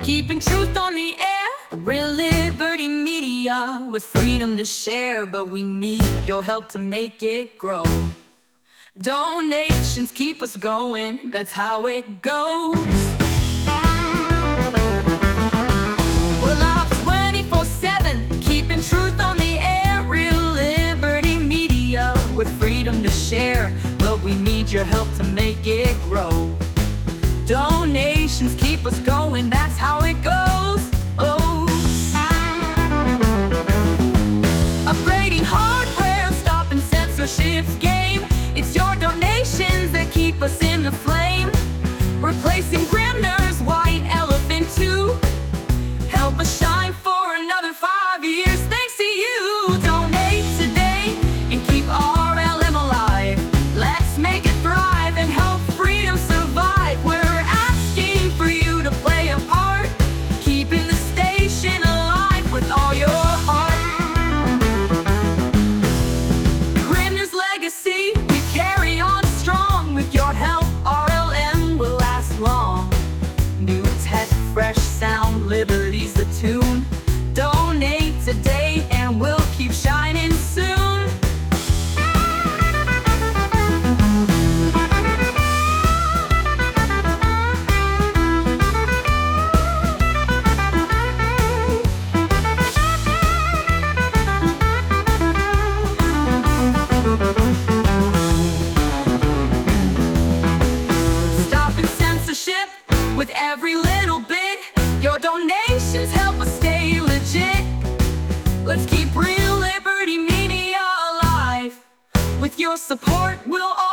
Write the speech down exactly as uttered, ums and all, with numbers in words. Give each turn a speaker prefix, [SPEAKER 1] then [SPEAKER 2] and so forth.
[SPEAKER 1] Keeping truth on the air, real Liberty Media, with freedom to share, but we need your help to make it grow. Donations keep us going, that's how it goes. We're live twenty-four seven, keeping truth on the air, real Liberty Media, with freedom to share, but we need your help to make it grow. Donations keep us going, that's how it goes. Oh, upgrading hardware, stopping censorship's game. It's your donations that keep us in the flame. Replacing Grandner's white elephant too. Help us shine for another five years. Thanks to you. Donate today and keep R L M alive. Let's make it thrive and help freedom survive. We're asking for you to play a part, keeping the station alive with all your heart. Grandner's legacy, we carry on strong. With your help, R L M will last long. New tech, fresh sound, Liberty's the tune. Donate today and we'll keep shining soon. Stopping censorship with every little bit. Your donations help us stay legit. Let's keep real Liberty Media alive. With your support, we'll all